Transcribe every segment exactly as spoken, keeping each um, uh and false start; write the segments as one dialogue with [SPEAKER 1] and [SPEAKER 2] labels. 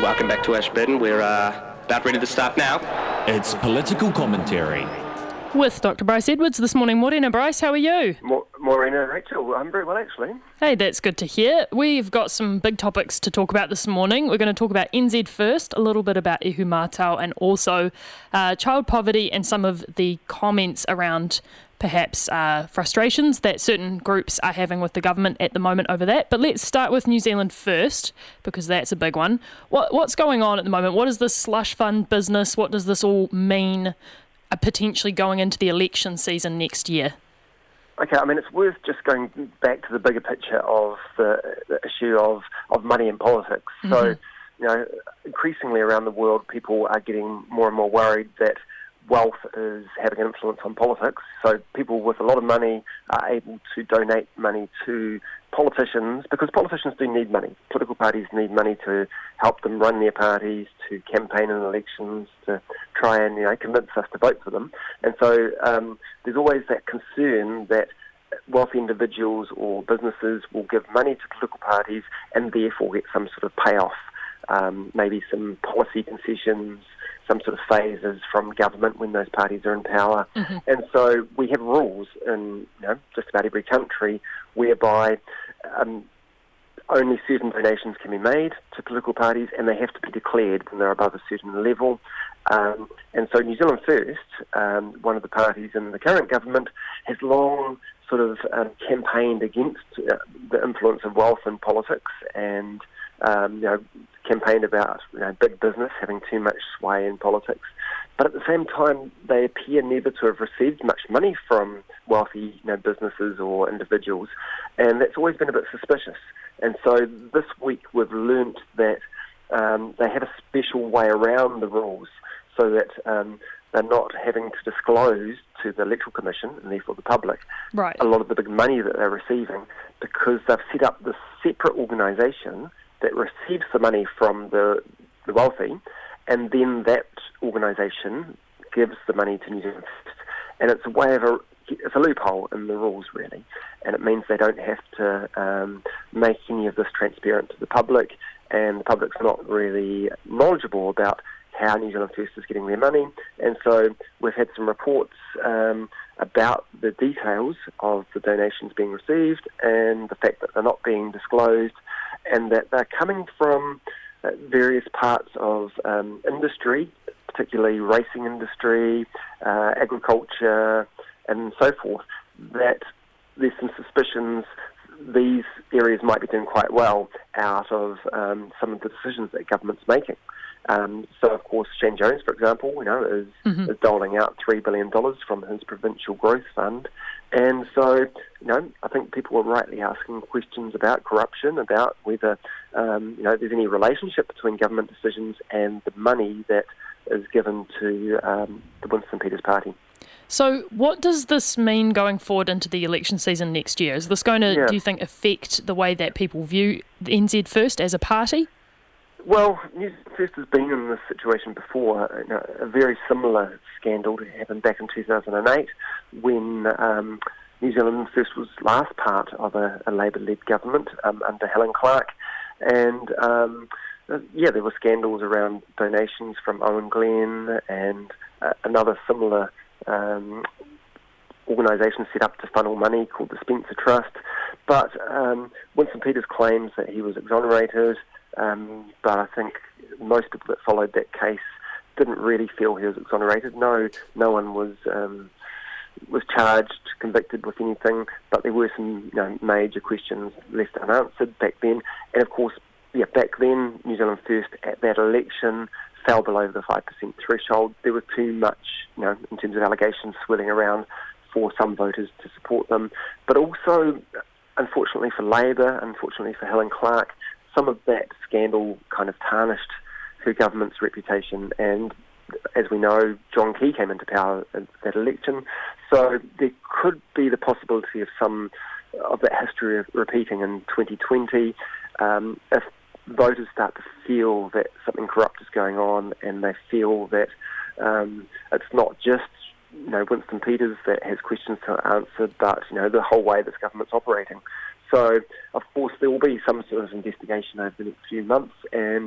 [SPEAKER 1] Welcome back to Ashburton. We're uh, about ready to start now.
[SPEAKER 2] It's Political Commentary.
[SPEAKER 3] With Doctor Bryce Edwards this morning. Morena, Bryce, how are you?
[SPEAKER 4] Mo- Morena, Rachel, I'm very well actually.
[SPEAKER 3] Hey, that's good to hear. We've got some big topics to talk about this morning. We're going to talk about N Z first, a little bit about Ehu Mātau, and also uh, child poverty and some of the comments around perhaps uh, frustrations that certain groups are having with the government at the moment over that. But let's start with New Zealand first, because that's a big one. What, what's going on at the moment? What is this slush fund business? What does this all mean uh, potentially going into the election season next year?
[SPEAKER 4] Okay, I mean, it's worth just going back to the bigger picture of the, the issue of, of money in politics. Mm-hmm. So, you know, increasingly around the world, people are getting more and more worried that wealth is having an influence on politics. So people with a lot of money are able to donate money to politicians, because politicians do need money. Political parties need money to help them run their parties, to campaign in elections, to try and, you know, convince us to vote for them. And so um, there's always that concern that wealthy individuals or businesses will give money to political parties and therefore get some sort of payoff, um, maybe some policy concessions, some sort of phases from government when those parties are in power. Mm-hmm. And so we have rules in, you know, just about every country whereby um, only certain donations can be made to political parties, and they have to be declared when they're above a certain level. Um, and so New Zealand First, um, one of the parties in the current government, has long sort of um, campaigned against uh, the influence of wealth in politics, and um, you know, campaigned about, you know, big business having too much sway in politics. But at the same time, they appear never to have received much money from wealthy, you know, businesses or individuals, and that's always been a bit suspicious. And so this week we've learnt that um, they have a special way around the rules, so that um, they're not having to disclose to the Electoral Commission, and therefore the public,
[SPEAKER 3] right,
[SPEAKER 4] a lot of the big money that they're receiving, because they've set up this separate organisation that receives the money from the, the wealthy, and then that organisation gives the money to New Zealand First. And it's a way of a, it's a loophole in the rules, really, and it means they don't have to um, make any of this transparent to the public, and the public's not really knowledgeable about how New Zealand First is getting their money. And so we've had some reports um, about the details of the donations being received and the fact that they're not being disclosed, and that they're coming from uh, various parts of um, industry, particularly racing industry, uh, agriculture, and so forth, that there's some suspicions these areas might be doing quite well out of um, some of the decisions that government's making. Um, so, of course, Shane Jones, for example, you know, is, mm-hmm. is doling out three billion dollars from his provincial growth fund. And so, you know, I think people are rightly asking questions about corruption, about whether, um, you know, there's any relationship between government decisions and the money that is given to um, the Winston Peters Party.
[SPEAKER 3] So what does this mean going forward into the election season next year? Is this going to, yeah. do you think, affect the way that people view N Z First as a party?
[SPEAKER 4] Well, New Zealand First has been in this situation before. You know, a very similar scandal happened back in two thousand eight when um, New Zealand First was last part of a, a Labour-led government um, under Helen Clark. And, um, yeah, there were scandals around donations from Owen Glenn and uh, another similar um, organisation set up to funnel money called the Spencer Trust. But um, Winston Peters claims that he was exonerated. Um, but I think most people that followed that case didn't really feel he was exonerated. No, no one was um, was charged, convicted with anything, but there were some, you know, major questions left unanswered back then. And of course, yeah, back then, New Zealand First at that election fell below the five percent threshold. There was too much, you know, in terms of allegations swirling around for some voters to support them. But also, unfortunately for Labour, unfortunately for Helen Clark, some of that scandal kind of tarnished her government's reputation, and as we know, John Key came into power at that election, so there could be the possibility of some of that history repeating in twenty twenty um, if voters start to feel that something corrupt is going on, and they feel that um, it's not just, you know, Winston Peters that has questions to answer, but, you know, the whole way this government's operating. So, of course, there will be some sort of investigation over the next few months, and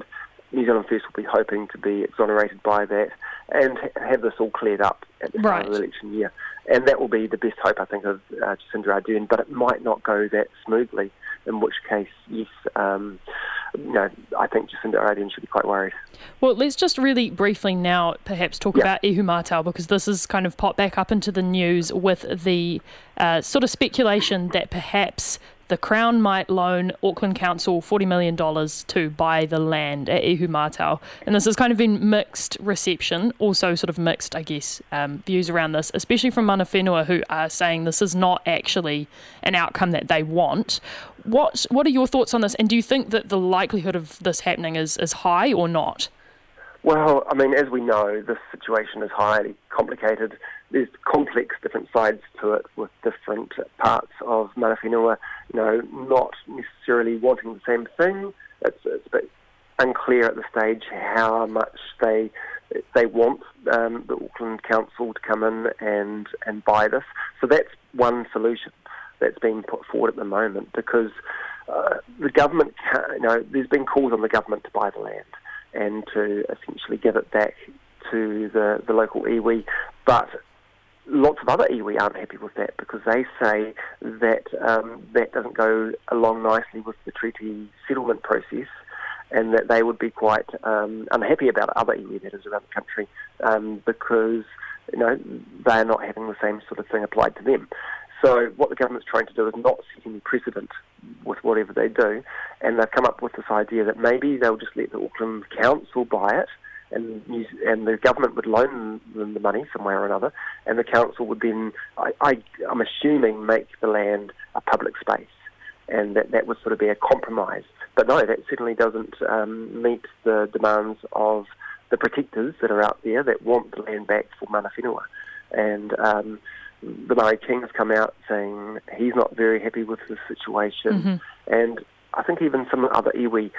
[SPEAKER 4] New Zealand First will be hoping to be exonerated by that and ha- have this all cleared up at the start
[SPEAKER 3] Right.
[SPEAKER 4] of the election year. And that will be the best hope, I think, of uh, Jacinda Ardern, but it might not go that smoothly, in which case, yes, um, you know, I think Jacinda Ardern should be quite worried.
[SPEAKER 3] Well, let's just really briefly now perhaps talk
[SPEAKER 4] Yeah.
[SPEAKER 3] about Ihu Mātau, because this has kind of popped back up into the news with the uh, sort of speculation that perhaps the Crown might loan Auckland Council forty million dollars to buy the land at Ihu Mātau. And this has kind of been mixed reception, also sort of mixed, I guess, um, views around this, especially from mana whenua who are saying this is not actually an outcome that they want. What What are your thoughts on this? And do you think that the likelihood of this happening is, is high or not?
[SPEAKER 4] Well, I mean, as we know, this situation is highly complicated. There's complex different sides to it with different parts of mana whenua, you know, not necessarily wanting the same thing. It's, it's a bit unclear at the stage how much they they want um, the Auckland Council to come in and, and buy this. So that's one solution that's being put forward at the moment, because uh, the government, can't, you know, there's been calls on the government to buy the land and to essentially give it back to the, the local iwi, but lots of other iwi aren't happy with that, because they say that um, that doesn't go along nicely with the treaty settlement process, and that they would be quite um, unhappy about other iwi, that is, around the country, um, because, you know, they're not having the same sort of thing applied to them. So what the government's trying to do is not set any precedent with whatever they do, and they've come up with this idea that maybe they'll just let the Auckland Council buy it, and use, and the government would loan them the money some way or another, and the council would then, I, I, I'm assuming, make the land a public space, and that, that would sort of be a compromise. But no, that certainly doesn't um, meet the demands of the protectors that are out there that want the land back for mana whenua. And um, the Maori King has come out saying he's not very happy with the situation,
[SPEAKER 3] Mm-hmm.
[SPEAKER 4] and I think even some other iwi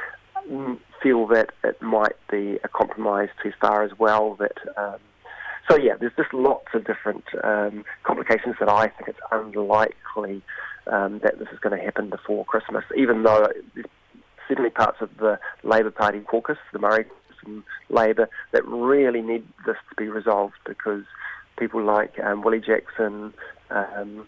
[SPEAKER 4] feel that it might be a compromise too far as well. That um, so yeah, there's just lots of different um, complications that I think it's unlikely um, that this is going to happen before Christmas, even though there's certainly parts of the Labour Party caucus, the Maori and Labour, that really need this to be resolved, because people like um, Willie Jackson, um,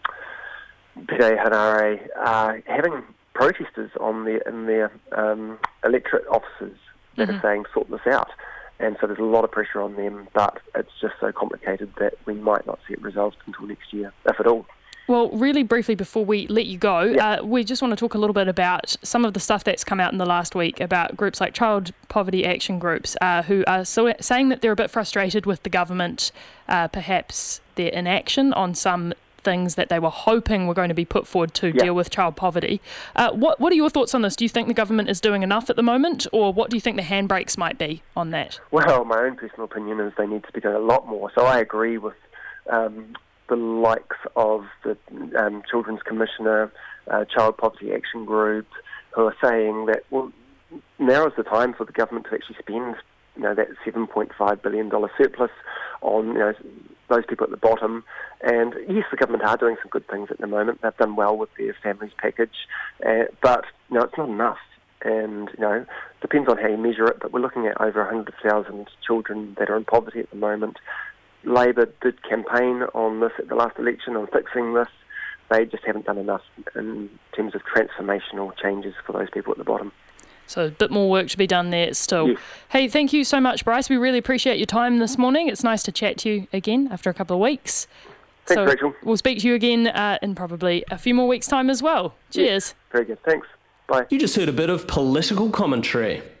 [SPEAKER 4] Peter Hanare are having protesters on their, in their um, electorate offices that
[SPEAKER 3] Mm-hmm.
[SPEAKER 4] are saying sort this out. And so there's a lot of pressure on them, but it's just so complicated that we might not see it resolved until next year, if at all.
[SPEAKER 3] Well, really briefly before we let you go,
[SPEAKER 4] Yeah.
[SPEAKER 3] uh, we just want to talk a little bit about some of the stuff that's come out in the last week about groups like Child Poverty Action Groups, uh, who are so saying that they're a bit frustrated with the government, uh, perhaps their inaction on some things that they were hoping were going to be put forward to
[SPEAKER 4] Yeah.
[SPEAKER 3] deal with child poverty. Uh, what What are your thoughts on this? Do you think the government is doing enough at the moment, or what do you think the handbrakes might be on that?
[SPEAKER 4] Well, my own personal opinion is they need to be doing a lot more. So I agree with um, the likes of the um, Children's Commissioner, uh, Child Poverty Action Group, who are saying that, well, now is the time for the government to actually spend, you know, that seven point five billion dollars surplus on, you know, those people at the bottom. And yes, the government are doing some good things at the moment. They've done well with their families package, uh, but, you know, it's not enough. And, you know, depends on how you measure it, but we're looking at over one hundred thousand children that are in poverty at the moment. Labour did campaign on this at the last election, on fixing this. They just haven't done enough in terms of transformational changes for those people at the bottom.
[SPEAKER 3] So a bit more work to be done there still.
[SPEAKER 4] Yes.
[SPEAKER 3] Hey, thank you so much, Bryce. We really appreciate your time this morning. It's nice to chat to you again after a couple of weeks.
[SPEAKER 4] Thanks,
[SPEAKER 3] so
[SPEAKER 4] Rachel.
[SPEAKER 3] We'll speak to you again uh, in probably a few more weeks' time as well. Cheers.
[SPEAKER 4] Yes. Very good. Thanks. Bye.
[SPEAKER 2] You just heard a bit of political commentary.